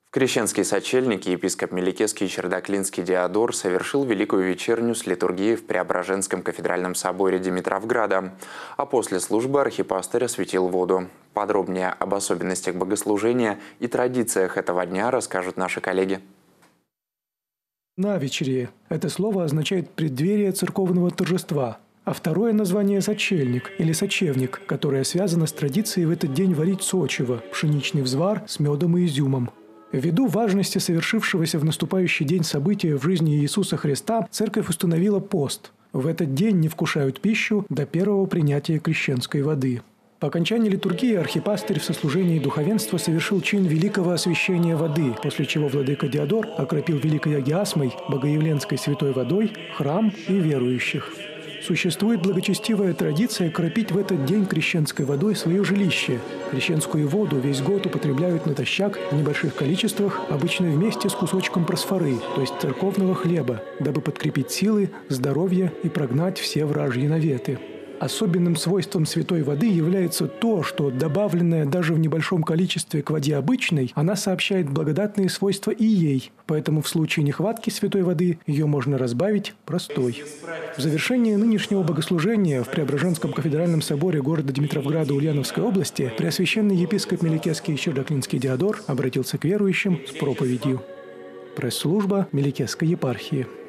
В Крещенский сочельник епископ Меликесский Чердаклинский Диодор совершил Великую вечерню с литургией в Преображенском кафедральном соборе Димитровграда, а после службы архипастырь осветил воду. Подробнее об особенностях богослужения и традициях этого дня расскажут наши коллеги. Навечерие – это слово означает преддверие церковного торжества, а второе название – сочельник или сочевник, которое связано с традицией в этот день варить сочево – пшеничный взвар с медом и изюмом. Ввиду важности совершившегося в наступающий день события в жизни Иисуса Христа, церковь установила пост. В этот день не вкушают пищу до первого принятия крещенской воды. По окончании литургии архипастырь в сослужении духовенства совершил чин великого освящения воды, после чего владыка Диодор окропил великой агиасмой, богоявленской святой водой, храм и верующих. Существует благочестивая традиция кропить в этот день крещенской водой свое жилище. Крещенскую воду весь год употребляют натощак в небольших количествах, обычно вместе с кусочком просфоры, то есть церковного хлеба, дабы подкрепить силы, здоровье и прогнать все вражьи наветы. Особенным свойством святой воды является то, что, добавленная даже в небольшом количестве к воде обычной, она сообщает благодатные свойства и ей, поэтому в случае нехватки святой воды ее можно разбавить простой. В завершение нынешнего богослужения в Преображенском кафедральном соборе города Димитровграда Ульяновской области преосвященный епископ Меликесский Чердаклинский Диодор обратился к верующим с проповедью. Пресс-служба Меликесской епархии.